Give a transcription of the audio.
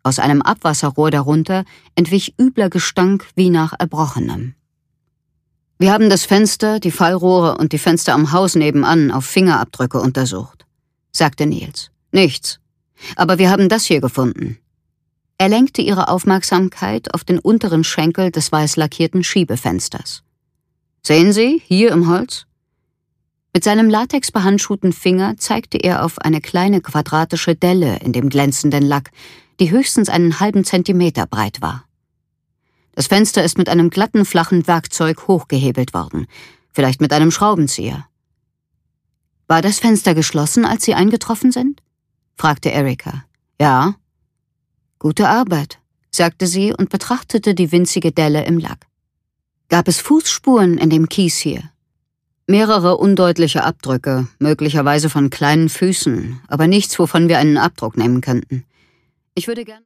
Aus einem Abwasserrohr darunter entwich übler Gestank wie nach Erbrochenem. »Wir haben das Fenster, die Fallrohre und die Fenster am Haus nebenan auf Fingerabdrücke untersucht«, sagte Niels. »Nichts. Aber wir haben das hier gefunden.« Er lenkte ihre Aufmerksamkeit auf den unteren Schenkel des weiß lackierten Schiebefensters. »Sehen Sie, hier im Holz?« Mit seinem latexbehandschuhten Finger zeigte er auf eine kleine quadratische Delle in dem glänzenden Lack, die höchstens einen halben Zentimeter breit war. Das Fenster ist mit einem glatten, flachen Werkzeug hochgehebelt worden, vielleicht mit einem Schraubenzieher. »War das Fenster geschlossen, als Sie eingetroffen sind?« fragte Erika. »Ja.« »Gute Arbeit«, sagte sie und betrachtete die winzige Delle im Lack. »Gab es Fußspuren in dem Kies hier?« »Mehrere undeutliche Abdrücke, möglicherweise von kleinen Füßen, aber nichts, wovon wir einen Abdruck nehmen könnten. Ich würde gern